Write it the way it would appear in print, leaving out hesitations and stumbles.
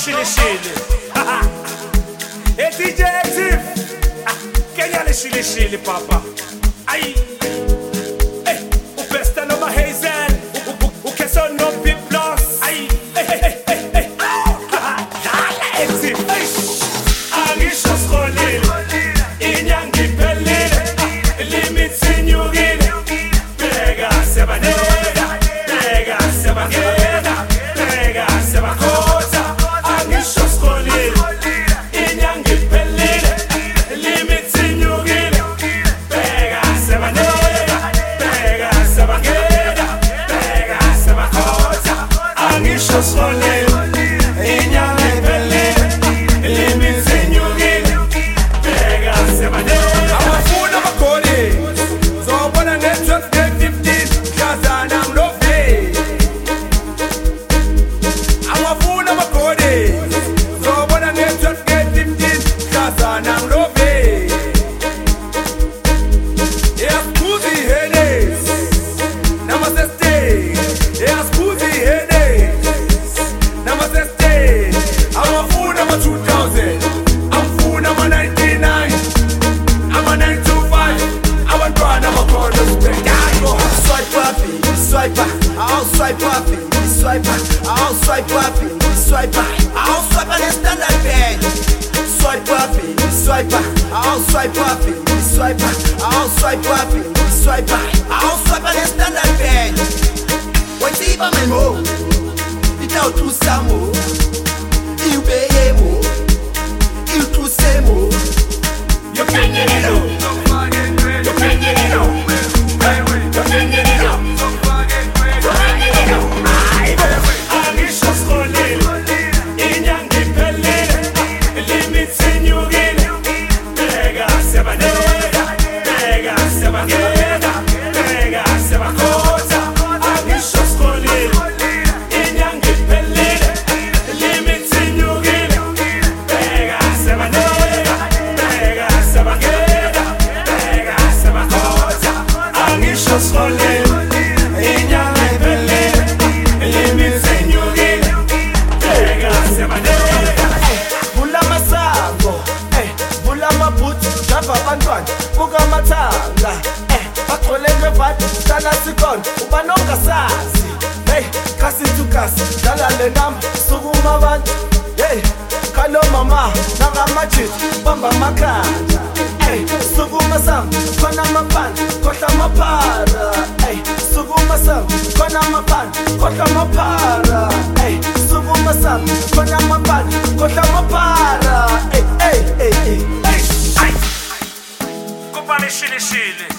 lishili DJ Active Kenya lishili papa ay upesta no mahazel ukeso no big plus ay dala Active angisho skolile inyangi pelile limits inyugile bega sebanega bega sebagena bega sebakota angisho skolile inyangi pelile limits inyugile bega sebanega bega sebagena bega sebakota angisho skolile inyangi pelile limits inyugile bega sebanega Amafuna makole zobona network day 15 kazana mlove Amafuna makole zobona network day 15 kazana mlove Escuzi henes Namaste Escuzi henes Namaste Amafuna ma 2000 Amafuna ma 99 I'm a 9 to 5. I want run, I'm a corner straight. Swipe up, swipe up, I'll swipe up, swipe up, I'll swipe up, swipe up, I'll swipe on the standard bed. Swipe up, swipe up, I'll swipe up, swipe up, I'll swipe up, swipe up, I'll swipe on the standard bed. What's even my mo? It's out to some more. You pay more. You to say more. you can't get it up you can't get it up you can't get it up you can't get it up angisho skolile inyangi pelile limits inyugile bega sebanega bega sebagena bega sebakota angisho skolile inyangi pelile limits inyugile bega sebanega bega sebagena bega sebakota angisho skolile inyangi pelile limits inyugile bega sebanega Bula masango, bula mabuthi, java abantwana, buka amathanga, bagcoleke vat, hlala sikhona, uba nongasazi, kasi to kasi, dlala le namba, sukuma abantu, kalo mama, nakamajit, bamba amakhanda, sukuma sam, khona amapanda, khohla amaphara, sukuma sam, khona amapanda, khohla amaphara, sukuma sam, khona amapanda, khohla amaphara, kuba lishili